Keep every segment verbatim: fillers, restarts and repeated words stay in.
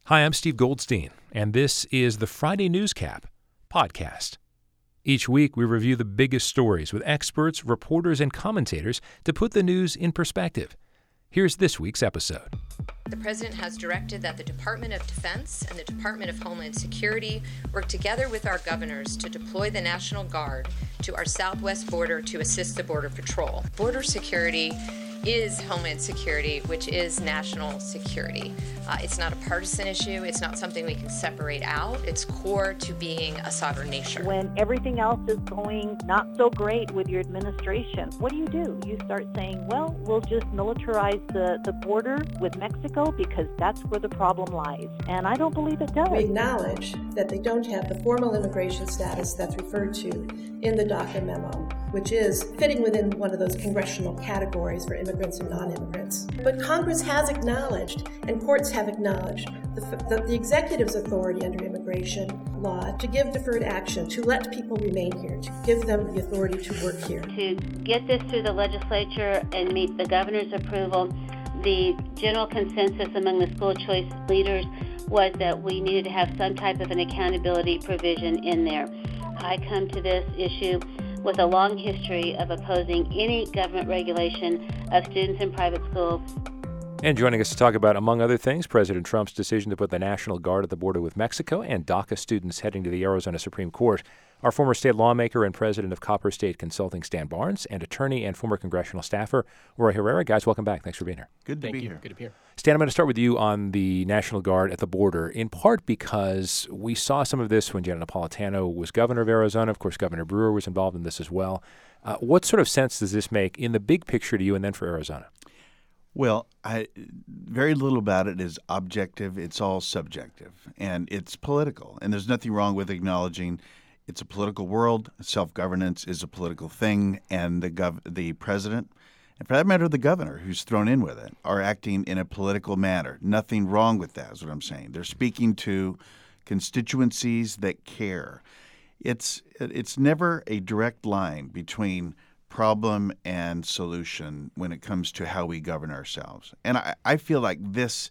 Hi, I'm Steve Goldstein, and this is the Friday Newscap podcast. Each week, we review the biggest stories with experts, reporters, and commentators to put the news in perspective. Here's this week's episode. The President has directed that the Department of Defense and the Department of Homeland Security work together with our governors to deploy the National Guard to our southwest border to assist the Border Patrol. Border security is Homeland Security, which is national security. Uh, it's not a partisan issue. It's not something we can separate out. It's core to being a sovereign nation. When everything else is going not so great with your administration, what do you do? You start saying, well, we'll just militarize the, the border with Mexico because that's where the problem lies. And I don't believe it does. We acknowledge that they don't have the formal immigration status that's referred to in the DACA memo, which is fitting within one of those congressional categories for immigrants and non-immigrants. But Congress has acknowledged, and courts have acknowledged, the, the, the executive's authority under immigration law to give deferred action, to let people remain here, to give them the authority to work here. To get this through the legislature and meet the governor's approval, the general consensus among the school choice leaders was that we needed to have some type of an accountability provision in there. I come to this issue with a long history of opposing any government regulation of students in private schools. And joining us to talk about, among other things, President Trump's decision to put the National Guard at the border with Mexico and DACA students heading to the Arizona Supreme Court, our former state lawmaker and president of Copper State Consulting, Stan Barnes, and attorney and former congressional staffer, Roy Herrera. Guys, welcome back. Thanks for being here. Good to Thank be you. here. Good to be here. Stan, I'm going to start with you on the National Guard at the border, in part because we saw some of this when Janet Napolitano was governor of Arizona. Of course, Governor Brewer was involved in this as well. Uh, what sort of sense does this make in the big picture to you and then for Arizona? Well, I, very little about it is objective. It's all subjective, and it's political. And there's nothing wrong with acknowledging it's a political world. Self-governance is a political thing, and the gov- the president, and for that matter, the governor who's thrown in with it, are acting in a political manner. Nothing wrong with that is what I'm saying. They're speaking to constituencies that care. It's it's never a direct line between problem and solution when it comes to how we govern ourselves. And I, I feel like this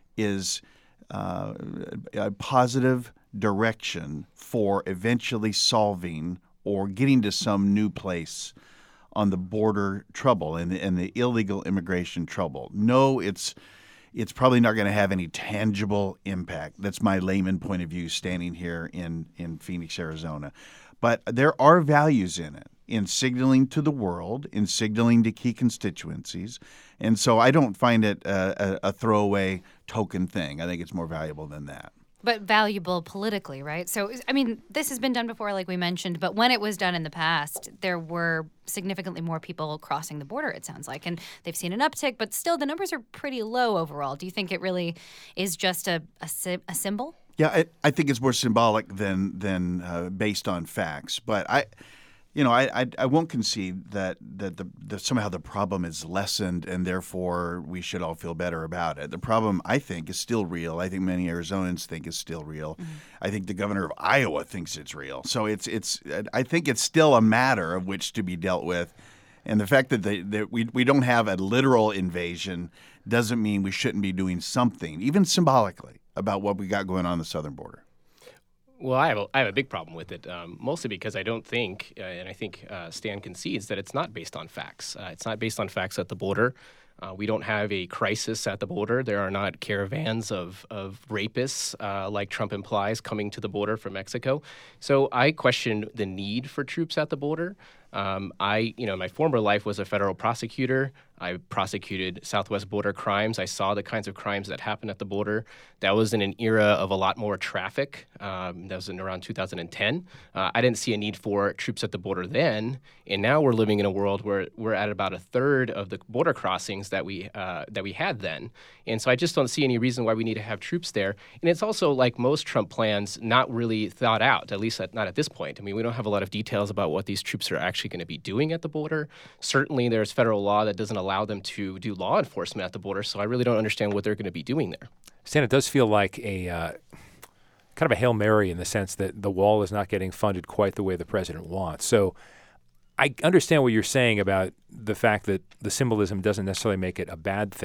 is uh, a positive direction for eventually solving or getting to some new place on the border trouble and, and the illegal immigration trouble. No, it's it's probably not going to have any tangible impact. That's my layman point of view standing here in, in Phoenix, Arizona. But there are values in it, in signaling to the world, in signaling to key constituencies. And so I don't find it a, a, a throwaway token thing. I think it's more valuable than that. But valuable politically, right? So, I mean, this has been done before, like we mentioned, but when it was done in the past, there were significantly more people crossing the border, it sounds like. And they've seen an uptick, but still the numbers are pretty low overall. Do you think it really is just a, a, a symbol? Yeah, I, I think it's more symbolic than than uh, based on facts. But I, you know, I I, I won't concede that that the, the somehow the problem is lessened and therefore we should all feel better about it. The problem, I think, is still real. I think many Arizonans think is still real. Mm-hmm. I think the governor of Iowa thinks it's real. So it's it's I think it's still a matter of which to be dealt with. And the fact that, they, that we we don't have a literal invasion doesn't mean we shouldn't be doing something, even symbolically, about what we got going on the southern border. Well, I have a, I have a big problem with it, um, mostly because I don't think, uh, and I think uh, Stan concedes, that it's not based on facts. Uh, it's not based on facts at the border. Uh, we don't have a crisis at the border. There are not caravans of, of rapists, uh, like Trump implies, coming to the border from Mexico. So I question the need for troops at the border. Um, I, you know, my former life was a federal prosecutor. I prosecuted southwest border crimes. I saw the kinds of crimes that happened at the border. That was in an era of a lot more traffic. Um, that was in around two thousand ten. Uh, I didn't see a need for troops at the border then. And now we're living in a world where we're at about a third of the border crossings that we uh, that we had then. And so I just don't see any reason why we need to have troops there. And it's also, like most Trump plans, not really thought out, at least at, not at this point. I mean, we don't have a lot of details about what these troops are actually going to be doing at the border. Certainly, there's federal law that doesn't allow them to do law enforcement at the border, so I really don't understand what they're going to be doing there. Stan, it does feel like a uh, kind of a Hail Mary in the sense that the wall is not getting funded quite the way the president wants. So I understand what you're saying about the fact that the symbolism doesn't necessarily make it a bad thing.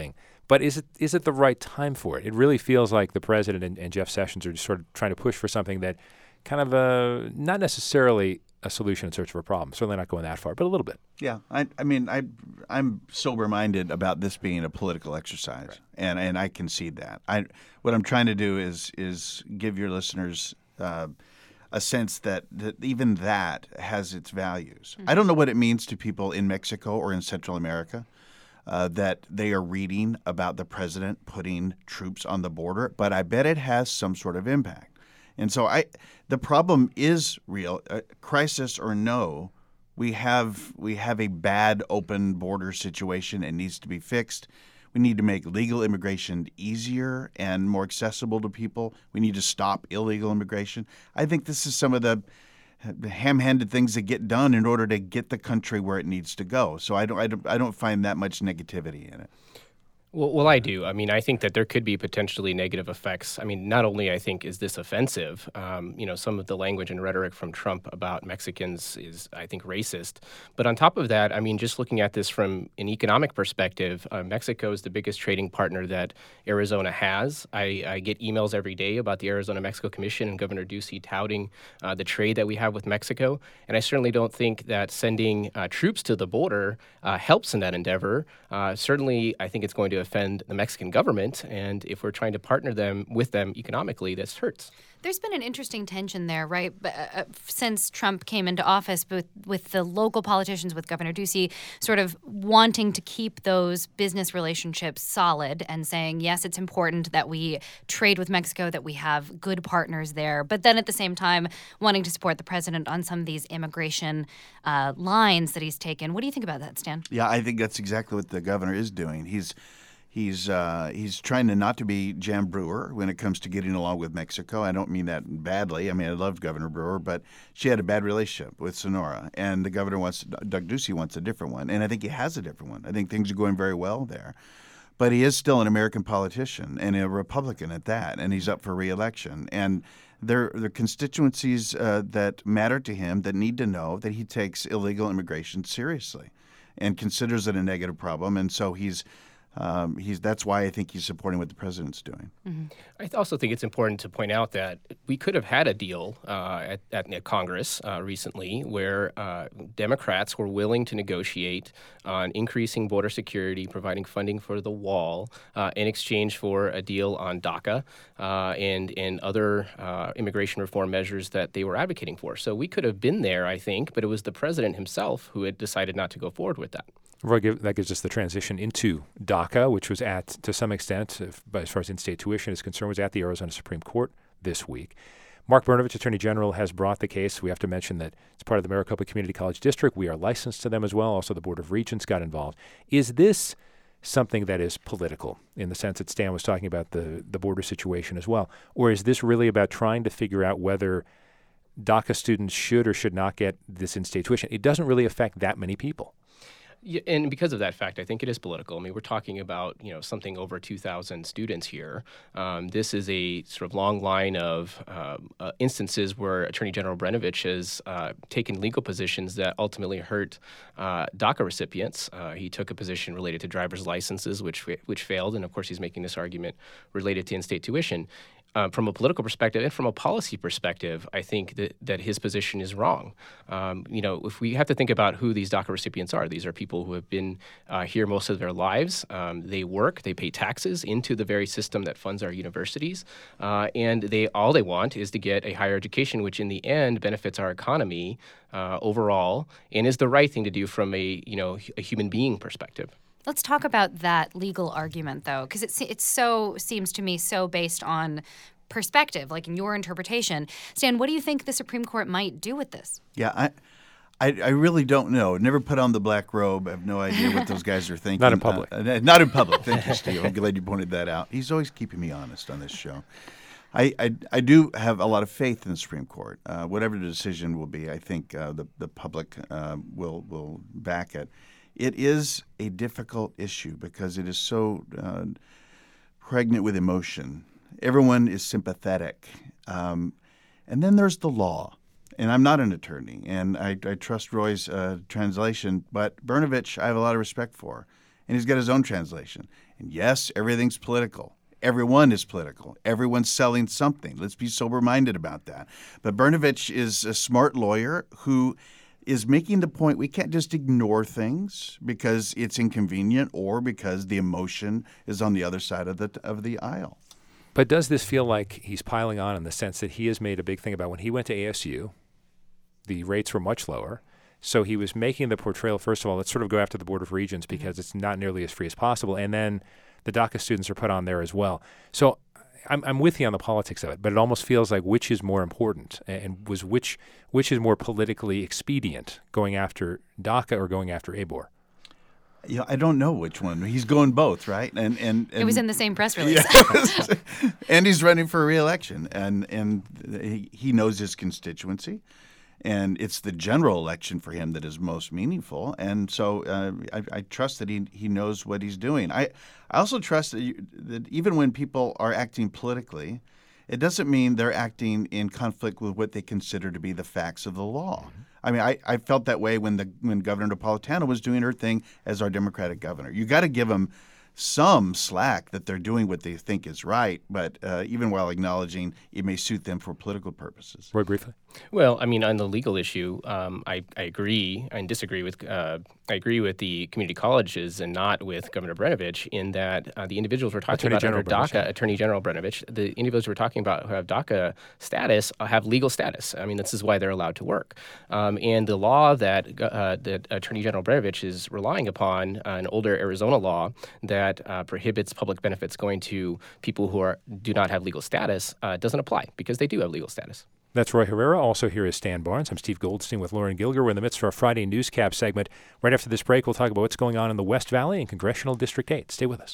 But is it is it the right time for it? It really feels like the president and, and Jeff Sessions are just sort of trying to push for something that kind of a, not necessarily a solution in search of a problem. Certainly not going that far, but a little bit. Yeah, I, I mean, I, I'm sober-minded about this being a political exercise, right. and and I concede that. I what I'm trying to do is is give your listeners uh, a sense that, that even that has its values. Mm-hmm. I don't know what it means to people in Mexico or in Central America uh, that they are reading about the president putting troops on the border, but I bet it has some sort of impact. And so I, the problem is real, uh, crisis or no. We have we have a bad open border situation. It needs to be fixed. We need to make legal immigration easier and more accessible to people. We need to stop illegal immigration. I think this is some of the ham-handed things that get done in order to get the country where it needs to go. So I don't I don't, I don't find that much negativity in it. Well, well, I do. I mean, I think that there could be potentially negative effects. I mean, not only I think is this offensive, um, you know, some of the language and rhetoric from Trump about Mexicans is, I think, racist. But on top of that, I mean, just looking at this from an economic perspective, uh, Mexico is the biggest trading partner that Arizona has. I, I get emails every day about the Arizona-Mexico Commission and Governor Ducey touting uh, the trade that we have with Mexico. And I certainly don't think that sending uh, troops to the border uh, helps in that endeavor. Uh, certainly, I think it's going to offend the Mexican government, and if we're trying to partner them with them economically, this hurts. There's been an interesting tension there, right, uh, since Trump came into office, with, with the local politicians, with Governor Ducey, sort of wanting to keep those business relationships solid and saying, yes, it's important that we trade with Mexico, that we have good partners there, but then at the same time wanting to support the president on some of these immigration uh, lines that he's taken. What do you think about that, Stan? Yeah, I think that's exactly what the governor is doing. He's He's uh, he's trying to not to be Jan Brewer when it comes to getting along with Mexico. I don't mean that badly. I mean, I loved Governor Brewer, but she had a bad relationship with Sonora, and the governor wants Doug Ducey wants a different one, and I think he has a different one. I think things are going very well there, but he is still an American politician and a Republican at that, and he's up for re-election. And there there are constituencies uh, that matter to him that need to know that he takes illegal immigration seriously, and considers it a negative problem, and so he's. Um, he's that's why I think he's supporting what the president's doing. Mm-hmm. I also think it's important to point out that we could have had a deal uh, at, at, at Congress uh, recently where uh, Democrats were willing to negotiate on increasing border security, providing funding for the wall uh, in exchange for a deal on DACA uh, and, and other uh, immigration reform measures that they were advocating for. So we could have been there, I think, but it was the president himself who had decided not to go forward with that. Roy, that gives us the transition into DACA, which was at, to some extent, if, as far as in-state tuition is concerned, was at the Arizona Supreme Court this week. Mark Brnovich, Attorney General, has brought the case. We have to mention that it's part of the Maricopa Community College District. We are licensed to them as well. Also, the Board of Regents got involved. Is this something that is political in the sense that Stan was talking about the, the border situation as well? Or is this really about trying to figure out whether DACA students should or should not get this in-state tuition? It doesn't really affect that many people. Yeah, and because of that fact, I think it is political. I mean, we're talking about, you know, something over two thousand students here. Um, this is a sort of long line of um, uh, instances where Attorney General Brnovich has uh, taken legal positions that ultimately hurt uh, DACA recipients. Uh, he took a position related to driver's licenses, which which failed, and of course he's making this argument related to in-state tuition. Uh, from a political perspective and from a policy perspective, I think that, that his position is wrong. Um, you know, if we have to think about who these DACA recipients are, these are people who have been uh, here most of their lives. Um, they work, they pay taxes into the very system that funds our universities, uh, and they all they want is to get a higher education, which in the end benefits our economy uh, overall, and is the right thing to do from a you know a human being perspective. Let's talk about that legal argument, though, because it it so seems to me so based on perspective, like in your interpretation. Stan, what do you think the Supreme Court might do with this? Yeah, I, I, I really don't know. Never put on the black robe. I have no idea what those guys are thinking. Not in public. Uh, not in public. Thank you, Steve. I'm glad you pointed that out. He's always keeping me honest on this show. I, I, I do have a lot of faith in the Supreme Court. Uh, whatever the decision will be, I think uh, the the public uh, will will back it. It is a difficult issue because it is so uh, pregnant with emotion. Everyone is sympathetic. Um, and then there's the law. And I'm not an attorney, and I, I trust Roy's uh, translation, but Brnovich I have a lot of respect for. And he's got his own translation. And yes, everything's political. Everyone is political. Everyone's selling something. Let's be sober-minded about that. But Brnovich is a smart lawyer who is making the point we can't just ignore things because it's inconvenient or because the emotion is on the other side of the of the aisle. But does this feel like he's piling on in the sense that he has made a big thing about when he went to A S U, the rates were much lower. So he was making the portrayal, first of all, let's sort of go after the Board of Regents because mm-hmm. it's not nearly as free as possible. And then the DACA students are put on there as well. So I'm, I'm with you on the politics of it, but it almost feels like which is more important and was which which is more politically expedient, going after DACA or going after A B O R? You know, I don't know which one. He's going both, right? And and, and it was in the same press release. Yeah. And he's running for re-election, and and he, he knows his constituency. And it's the general election for him that is most meaningful. And so uh, I, I trust that he he knows what he's doing. I, I also trust that, you, that even when people are acting politically, it doesn't mean they're acting in conflict with what they consider to be the facts of the law. Mm-hmm. I mean, I, I felt that way when the when Governor Napolitano was doing her thing as our Democratic governor. You got to give them some slack that they're doing what they think is right, but uh, even while acknowledging it may suit them for political purposes. Roy, briefly. Well, I mean, on the legal issue, um, I, I agree and disagree with uh, I agree with the community colleges and not with Governor Brnovich in that uh, the individuals we're talking Attorney about General under Brnovich, DACA, yeah. Attorney General Brnovich, the individuals we're talking about who have DACA status uh, have legal status. I mean, this is why they're allowed to work. Um, and the law that uh, that Attorney General Brnovich is relying upon, uh, an older Arizona law that uh, prohibits public benefits going to people who are do not have legal status, uh, doesn't apply because they do have legal status. That's Roy Herrera. Also here is Stan Barnes. I'm Steve Goldstein with Lauren Gilger. We're in the midst of our Friday Newscap segment. Right after this break, we'll talk about what's going on in the West Valley and Congressional District eight. Stay with us.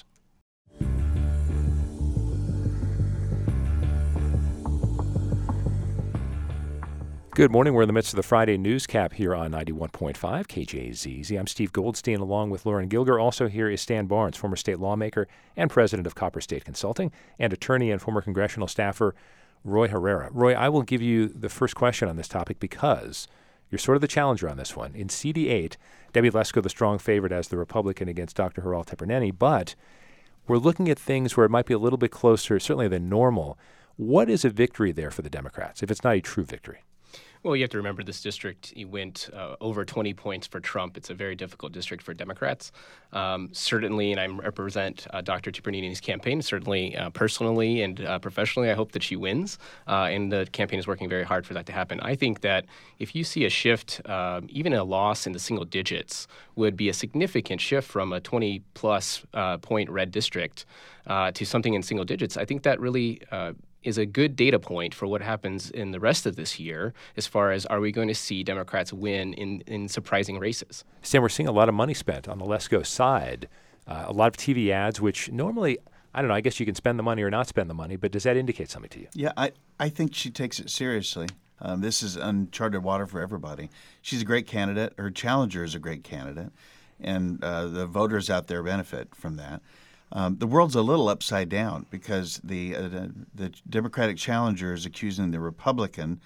Good morning. We're in the midst of the Friday Newscap here on ninety-one point five K J Z Z. I'm Steve Goldstein along with Lauren Gilger. Also here is Stan Barnes, former state lawmaker and president of Copper State Consulting, and attorney and former congressional staffer Roy Herrera. Roy, I will give you the first question on this topic because you're sort of the challenger on this one. In C D eight, Debbie Lesko, the strong favorite as the Republican against Doctor Haral Teperneni, but we're looking at things where it might be a little bit closer, certainly than normal. What is a victory there for the Democrats, if it's not a true victory? Well, you have to remember this district went uh, over twenty points for Trump. It's a very difficult district for Democrats. Um, certainly, and I represent uh, Doctor Teperneni's campaign, certainly uh, personally and uh, professionally, I hope that she wins. Uh, and the campaign is working very hard for that to happen. I think that if you see a shift, uh, even a loss in the single digits would be a significant shift from a twenty-plus uh, point red district uh, to something in single digits. I think that really uh, is a good data point for what happens in the rest of this year as far as are we going to see Democrats win in, in surprising races. Sam, we're seeing a lot of money spent on the Lesko side, uh, a lot of T V ads, which normally, I don't know, I guess you can spend the money or not spend the money, but does that indicate something to you? Yeah, I, I think she takes it seriously. Um, this is uncharted water for everybody. She's a great candidate. Her challenger is a great candidate, and uh, the voters out there benefit from that. Um, the world's a little upside down because the, uh, the the Democratic challenger is accusing the Republican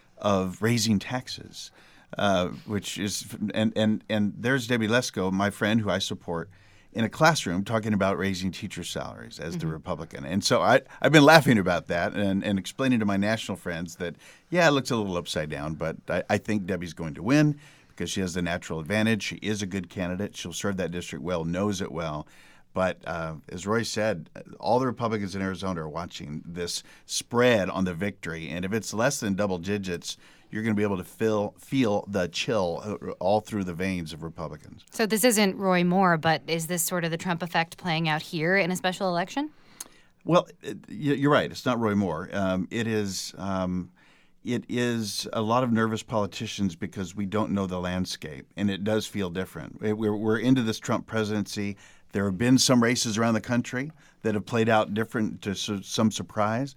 of raising taxes, uh, which is and, and and there's Debbie Lesko, my friend who I support, in a classroom talking about raising teacher salaries as mm-hmm. the Republican. And so I I've been laughing about that and, and explaining to my national friends that yeah, it looks a little upside down, but I, I think Debbie's going to win because she has the natural advantage. She is a good candidate. She'll serve that district well, knows it well. But uh, as Roy said, all the Republicans in Arizona are watching this spread on the victory. And if it's less than double digits, you're going to be able to feel feel the chill all through the veins of Republicans. So this isn't Roy Moore, but is this sort of the Trump effect playing out here in a special election? Well, you're right. It's not Roy Moore. Um, it is um, it is a lot of nervous politicians because we don't know the landscape, and it does feel different. We're, we're into this Trump presidency. There have been some races around the country that have played out different to some surprise.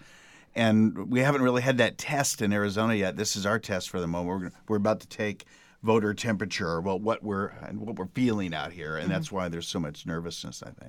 And we haven't really had that test in Arizona yet. This is our test for the moment. We're, we're about to take voter temperature, well, what we're what we're feeling out here. And mm-hmm. that's why there's so much nervousness, I think. Mm-hmm.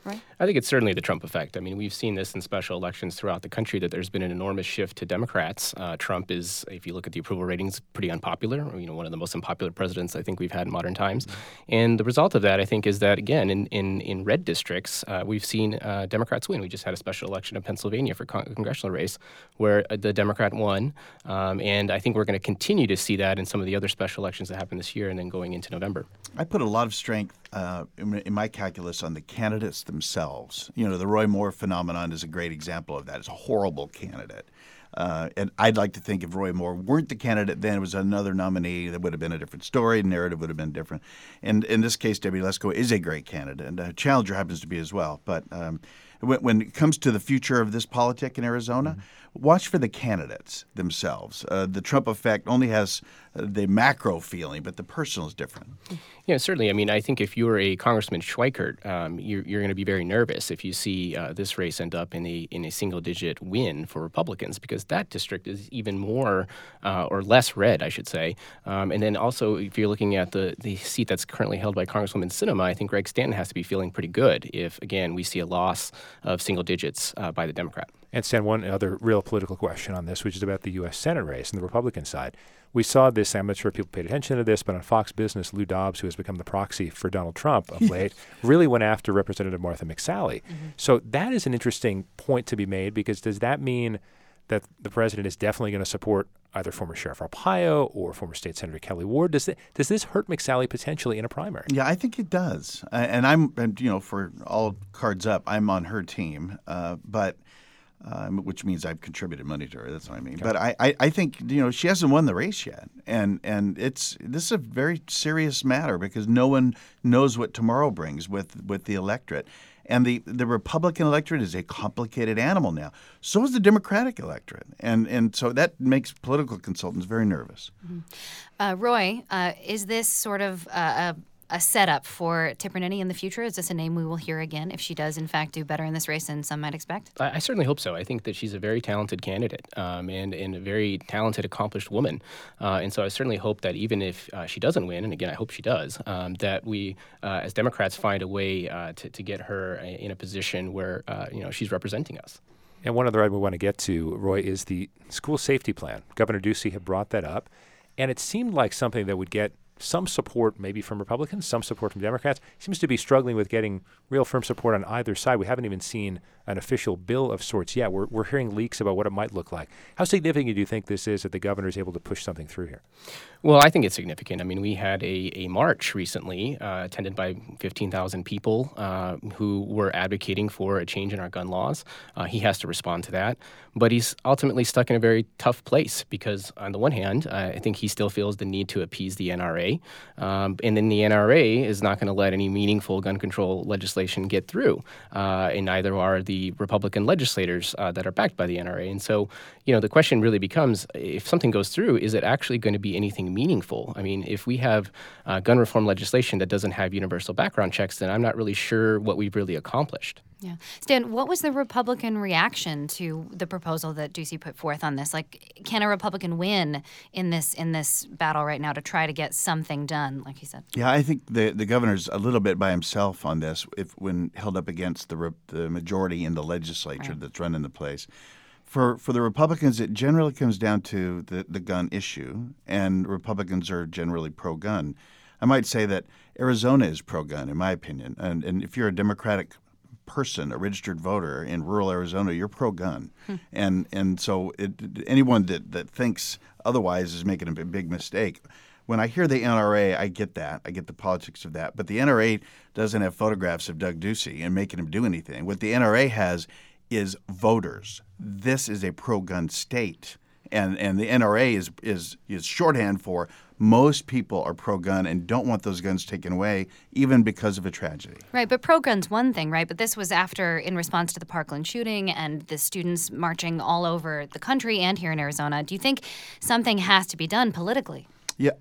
Right. I think it's certainly the Trump effect. I mean, we've seen this in special elections throughout the country that there's been an enormous shift to Democrats. Uh, Trump is, if you look at the approval ratings, pretty unpopular. You know, one of the most unpopular presidents I think we've had in modern times. And the result of that, I think, is that again in in, in red districts, uh, we've seen uh, Democrats win. We just had a special election in Pennsylvania for con- congressional race where uh, the Democrat won, um, and I think we're going to continue to see that in some of the other special elections that happen this year and then going into November. I put a lot of strength uh, in, in my calculus on the candidates themselves. You know, the Roy Moore phenomenon is a great example of that. It's a horrible candidate. Uh, and I'd like to think if Roy Moore weren't the candidate then, it was another nominee, that would have been a different story, narrative would have been different. And in this case, Debbie Lesko is a great candidate, and uh, Challenger happens to be as well. But um, when, when it comes to the future of this politic in Arizona, mm-hmm. watch for the candidates themselves. Uh, the Trump effect only has uh, the macro feeling, but the personal is different. Yeah, certainly. I mean, I think if you're a Congressman Schweikert, um, you're, you're going to be very nervous if you see uh, this race end up in a in a single-digit win for Republicans, because that district is even more uh, or less red, I should say. Um, and then also, if you're looking at the, the seat that's currently held by Congresswoman Sinema, I think Greg Stanton has to be feeling pretty good if, again, we see a loss of single digits uh, by the Democrat. And Stan, one other real political question on this, which is about the U S Senate race on the Republican side. We saw this, I'm not sure if people paid attention to this, but on Fox Business, Lou Dobbs, who has become the proxy for Donald Trump of late, really went after Representative Martha McSally. Mm-hmm. So that is an interesting point to be made, because does that mean that the president is definitely going to support either former Sheriff Arpaio or former State Senator Kelly Ward? Does, it, does this hurt McSally potentially in a primary? Yeah, I think it does. Uh, and I'm, and, you know, for all cards up, I'm on her team. Uh, but Um, which means I've contributed money to her. That's what I mean. Okay. But I, I, I think, you know, she hasn't won the race yet. And and it's this is a very serious matter, because no one knows what tomorrow brings with, with the electorate. And the, the Republican electorate is a complicated animal now. So is the Democratic electorate. And and so that makes political consultants very nervous. Mm-hmm. Uh, Roy, uh, is this sort of uh, a a setup for Tipper Nenny in the future? Is this a name we will hear again if she does, in fact, do better in this race than some might expect? I, I certainly hope so. I think that she's a very talented candidate um, and, and a very talented, accomplished woman. Uh, and so I certainly hope that even if uh, she doesn't win, and again, I hope she does, um, that we, uh, as Democrats, find a way uh, to, to get her in a position where, uh, you know, she's representing us. And one other item we want to get to, Roy, is the school safety plan. Governor Ducey had brought that up, and it seemed like something that would get some support maybe from Republicans, some support from Democrats. Seems to be struggling with getting real firm support on either side. We haven't even seen an official bill of sorts yet. We're, we're hearing leaks about what it might look like. How significant do you think this is that the governor is able to push something through here? Well, I think it's significant. I mean, we had a, a march recently uh, attended by fifteen thousand people uh, who were advocating for a change in our gun laws. Uh, he has to respond to that. But he's ultimately stuck in a very tough place because, on the one hand, uh, I think he still feels the need to appease the N R A. Um, and then the N R A is not going to let any meaningful gun control legislation get through. Uh, and neither are the Republican legislators uh, that are backed by the N R A. And so, you know, the question really becomes, if something goes through, is it actually going to be anything meaningful? I mean, if we have uh, gun reform legislation that doesn't have universal background checks, then I'm not really sure what we've really accomplished. Yeah. Stan, what was the Republican reaction to the proposal that Ducey put forth on this? Like, can a Republican win in this in this battle right now to try to get something done, like he said? Yeah, I think the the governor's a little bit by himself on this if when held up against the re, the majority in the legislature right. that's running the place. For for the Republicans, it generally comes down to the, the gun issue, and Republicans are generally pro-gun. I might say that Arizona is pro-gun, in my opinion. And, and if you're a Democratic person, a registered voter in rural Arizona, you're pro-gun. Hmm. And and so it, anyone that, that thinks otherwise is making a big mistake. When I hear the N R A, I get that. I get the politics of that. But the N R A doesn't have photographs of Doug Ducey and making him do anything. What the N R A has is voters. This is a pro-gun state. And and the N R A is is is shorthand for most people are pro-gun and don't want those guns taken away, even because of a tragedy. Right, but pro-gun's one thing, right? But this was after, in response to the Parkland shooting and the students marching all over the country and here in Arizona. Do you think something has to be done politically? Yeah,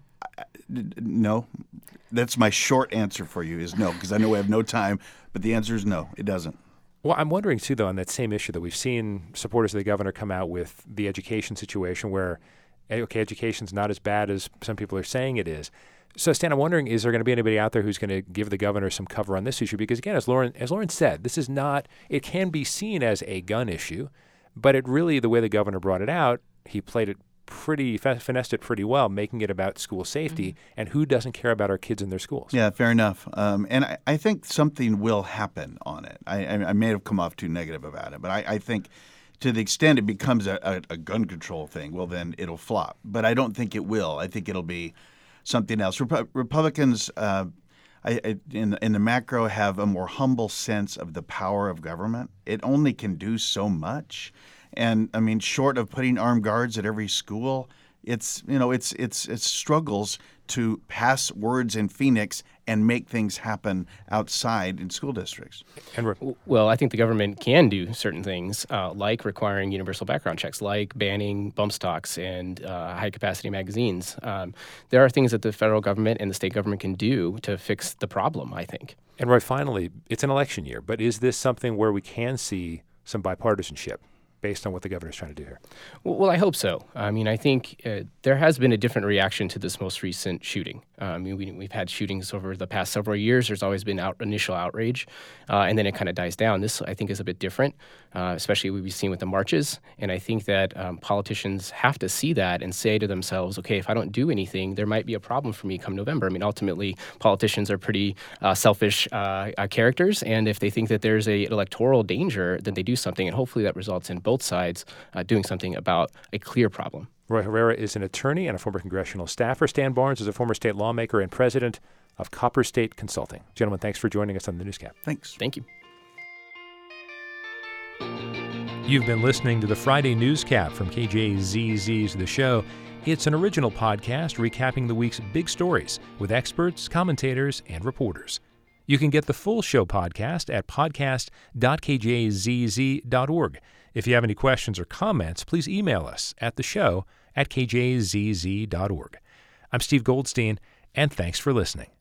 no. That's my short answer for you is no, because I know we have no time. But the answer is no, it doesn't. Well, I'm wondering, too, though, on that same issue that we've seen supporters of the governor come out with the education situation where okay, education's not as bad as some people are saying it is. So, Stan, I'm wondering, is there going to be anybody out there who's going to give the governor some cover on this issue? Because, again, as Lauren, as Lauren said, this is not, it can be seen as a gun issue, but it really, the way the governor brought it out, he played it pretty, finessed it pretty well, making it about school safety. Mm-hmm. And who doesn't care about our kids in their schools? Yeah, fair enough. Um, and I, I think something will happen on it. I, I, I may have come off too negative about it, but I, I think to the extent it becomes a, a, a gun control thing, well, then it'll flop. But I don't think it will. I think it'll be something else. Rep- Republicans, uh, I, I, in, in the macro, have a more humble sense of the power of government. It only can do so much, and I mean, short of putting armed guards at every school, it's you know, it's it's it struggles to pass words in Phoenix and make things happen outside in school districts. And well, I think the government can do certain things, uh, like requiring universal background checks, like banning bump stocks and uh, high-capacity magazines. Um, there are things that the federal government and the state government can do to fix the problem, I think. And Roy, finally, it's an election year, but is this something where we can see some bipartisanship based on what the governor's trying to do here? Well, I hope so. I mean, I think uh, there has been a different reaction to this most recent shooting. Uh, I mean, we, we've had shootings over the past several years. There's always been out, initial outrage, uh, and then it kind of dies down. This, I think, is a bit different, uh, especially what we've seen with the marches. And I think that um, politicians have to see that and say to themselves, okay, if I don't do anything, there might be a problem for me come November. I mean, ultimately, politicians are pretty uh, selfish uh, uh, characters, and if they think that there's a electoral danger, then they do something, and hopefully that results in both sides uh, doing something about a clear problem. Roy Herrera is an attorney and a former congressional staffer. Stan Barnes is a former state lawmaker and president of Copper State Consulting. Gentlemen, thanks for joining us on the Newscap. Thanks. Thank you. You've been listening to the Friday Newscap from K J Z Z's The Show. It's an original podcast recapping the week's big stories with experts, commentators, and reporters. You can get the full show podcast at podcast dot k j z z dot org. If you have any questions or comments, please email us at the show at k j z z dot org. I'm Steve Goldstein, and thanks for listening.